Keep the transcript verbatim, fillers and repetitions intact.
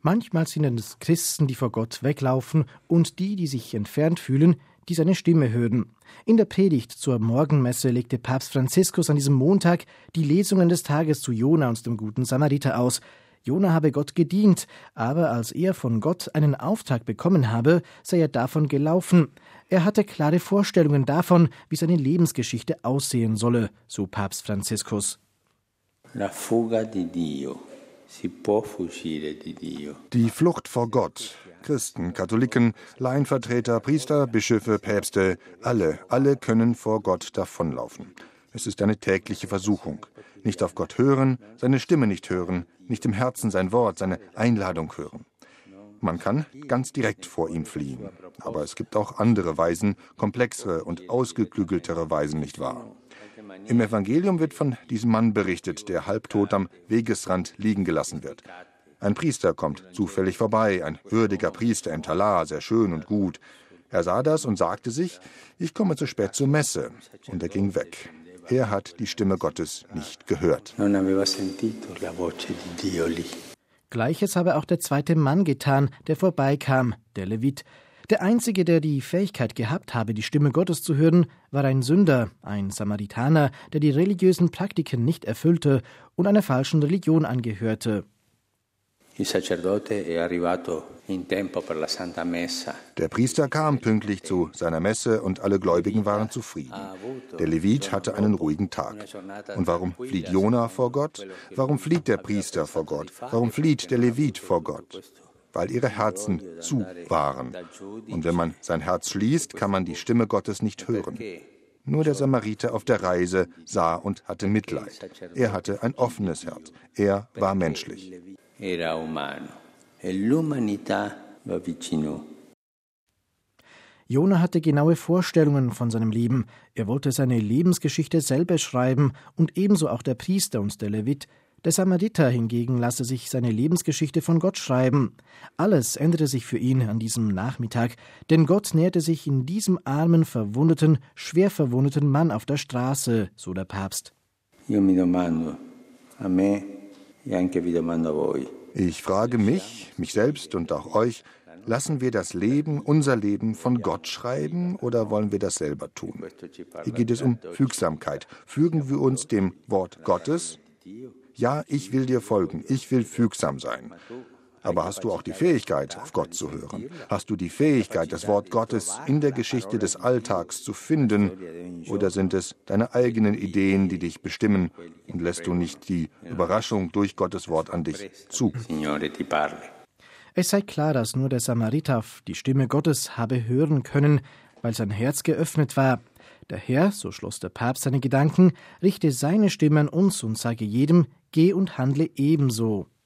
Manchmal sind es Christen, die vor Gott weglaufen, und die, die sich entfernt fühlen, die seine Stimme hören. In der Predigt zur Morgenmesse legte Papst Franziskus an diesem Montag die Lesungen des Tages zu Jona und dem guten Samariter aus. Jona habe Gott gedient, aber als er von Gott einen Auftrag bekommen habe, sei er davon gelaufen. Er hatte klare Vorstellungen davon, wie seine Lebensgeschichte aussehen solle, so Papst Franziskus. La fuga di Dio. Si può fuggire di Dio. Die Flucht vor Gott. Christen, Katholiken, Laienvertreter, Priester, Bischöfe, Päpste, alle, alle können vor Gott davonlaufen. Es ist eine tägliche Versuchung. Nicht auf Gott hören, seine Stimme nicht hören, nicht im Herzen sein Wort, seine Einladung hören. Man kann ganz direkt vor ihm fliehen. Aber es gibt auch andere Weisen, komplexere und ausgeklügeltere Weisen, nicht wahr? Im Evangelium wird von diesem Mann berichtet, der halbtot am Wegesrand liegen gelassen wird. Ein Priester kommt zufällig vorbei, ein würdiger Priester im Talar, sehr schön und gut. Er sah das und sagte sich, ich komme zu spät zur Messe. Und er ging weg. Er hat die Stimme Gottes nicht gehört. Gleiches habe auch der zweite Mann getan, der vorbeikam, der Levit. Der Einzige, der die Fähigkeit gehabt habe, die Stimme Gottes zu hören, war ein Sünder, ein Samaritaner, der die religiösen Praktiken nicht erfüllte und einer falschen Religion angehörte. Der Priester kam pünktlich zu seiner Messe und alle Gläubigen waren zufrieden. Der Levit hatte einen ruhigen Tag. Und warum flieht Jona vor Gott? Warum flieht der Priester vor Gott? Warum flieht der Levit vor Gott? Weil ihre Herzen zu waren. Und wenn man sein Herz schließt, kann man die Stimme Gottes nicht hören. Nur der Samariter auf der Reise sah und hatte Mitleid. Er hatte ein offenes Herz. Er war menschlich. Jona hatte genaue Vorstellungen von seinem Leben. Er wollte seine Lebensgeschichte selber schreiben und ebenso auch der Priester und der Levit. Der Samariter hingegen lasse sich seine Lebensgeschichte von Gott schreiben. Alles änderte sich für ihn an diesem Nachmittag, denn Gott näherte sich in diesem armen, verwundeten, schwer verwundeten Mann auf der Straße, so der Papst. Io mi domando, a me e anche vi domando a voi. Ich frage mich, mich selbst und auch euch, lassen wir das Leben, unser Leben von Gott schreiben oder wollen wir das selber tun? Hier geht es um Fügsamkeit. Fügen wir uns dem Wort Gottes? Ja, ich will dir folgen, ich will fügsam sein. Aber hast du auch die Fähigkeit, auf Gott zu hören? Hast du die Fähigkeit, das Wort Gottes in der Geschichte des Alltags zu finden? Oder sind es deine eigenen Ideen, die dich bestimmen und lässt du nicht die Überraschung durch Gottes Wort an dich zu? Es sei klar, dass nur der Samariter die Stimme Gottes habe hören können, weil sein Herz geöffnet war. Der Herr, so schloss der Papst seine Gedanken, richte seine Stimme an uns und sage jedem, geh und handle ebenso.